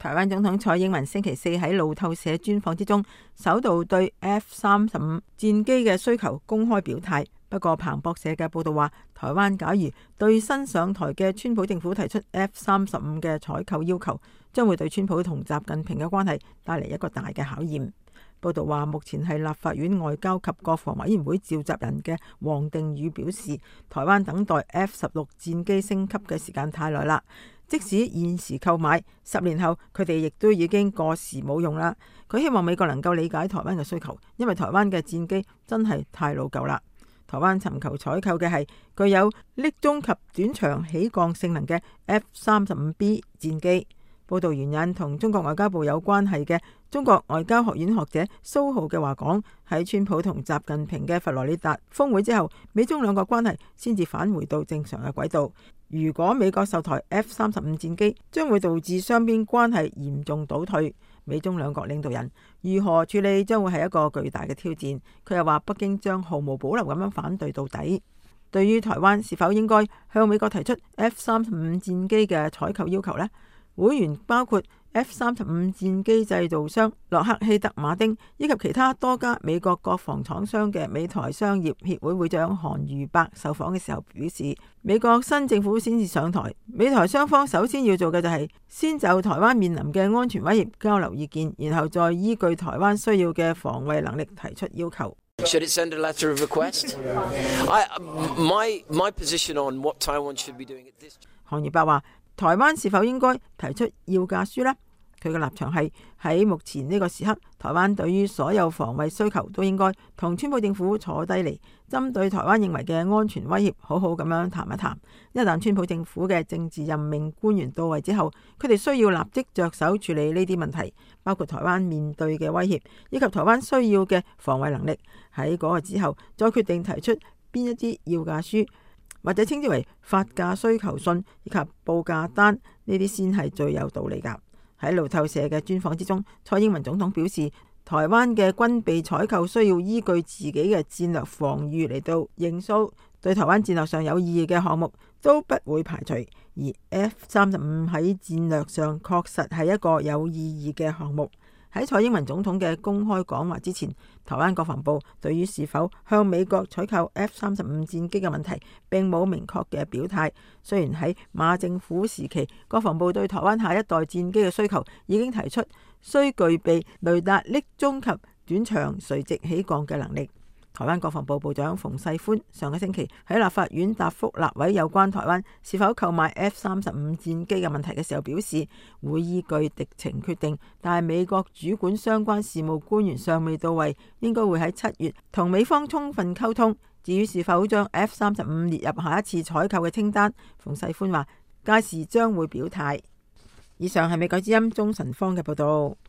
台灣總統蔡英文星期四喺路透社專訪之中，首度對 F-35戰機嘅需求公開表態。不過彭博社嘅報道話，台灣假如對新上台嘅川普政府提出 F-35嘅採購要求，將會對川普同習近平嘅關係帶嚟一個大嘅考驗。報道話，目前係立法院外交及國防委員會召集人嘅王定宇表示，台灣等待 F-16戰機升級嘅時間太耐啦。即使現時購買，10年後佢哋亦都已經過時冇用啦。佢希望美國能夠理解台灣嘅需求，因為台灣嘅戰機真係太老舊啦。台灣尋求採購嘅係具有匿蹤及短場起降性能嘅 F-35B 戰機。報道援引同中國外交部有關係嘅中國外交學院學者蘇浩嘅話講，喺川普同習近平嘅佛羅里達峰會之後，美中兩國關係先至返回到正常嘅軌道。如果美國售台 F-35戰機，將會導致雙邊關係嚴重倒退。美中兩國領導人如何處理，將會係一個巨大嘅挑戰。佢又話，北京將毫無保留咁樣反對到底。對於台灣是否應該向美國提出 F-35戰機嘅採購要求呢？會員包括 F-35戰機製造商洛克希德馬丁以及其他多家美國國防廠商嘅美台商業協會會長韓瑜伯受訪嘅時候表示，美國新政府先至上台，美台雙方首先要做嘅就係先就台灣面臨嘅安全威脅交流意見，然後再依據台灣需要嘅防衛能力提出要求。 Should it send a letter of request? My position on what Taiwan should be doing at this. 韓瑜伯話，台灣是否應該提出要價書呢？佢嘅立場係喺目前呢個時刻，台灣對於所有防衛需求都應該同川普政府坐低嚟，針對台灣認為嘅安全威脅，好好咁樣談一談。一旦川普政府嘅政治任命官員到位之後，佢哋需要立即着手處理呢啲問題，包括台灣面對嘅威脅，以及台灣需要嘅防衛能力。喺嗰個之後，再決定提出邊一啲要價書，或者稱之為發價需求信以及報價單，呢啲先係最有道理㗎。喺路透社嘅專訪之中，蔡英文總統表示，台灣嘅軍備採購需要依據自己嘅戰略防禦嚟到認數，對台灣戰略上有意義嘅項目都不會排除。而 F-35喺戰略上確實係一個有意義嘅項目。喺蔡英文總統嘅公開講話之前，台灣國防部對於是否向美國採購 F-35戰機嘅問題並冇明確嘅表態。雖然喺馬政府時期，國防部對台灣下一代戰機嘅需求已經提出需具備雷達匿蹤及短場垂直起降嘅能力。台灣國防部部長馮世寬上個星期喺立法院答覆立委有關台灣是否購買 F-35戰機嘅問題嘅時候表示，會依據敵情決定，但係美國主管相關事務官員尚未到位，應該會喺7月同美方充分溝通。至於是否將 F-35列入下一次採購嘅清單，馮世寬話屆時將會表態。以上係美國之音鍾晨芳嘅報道。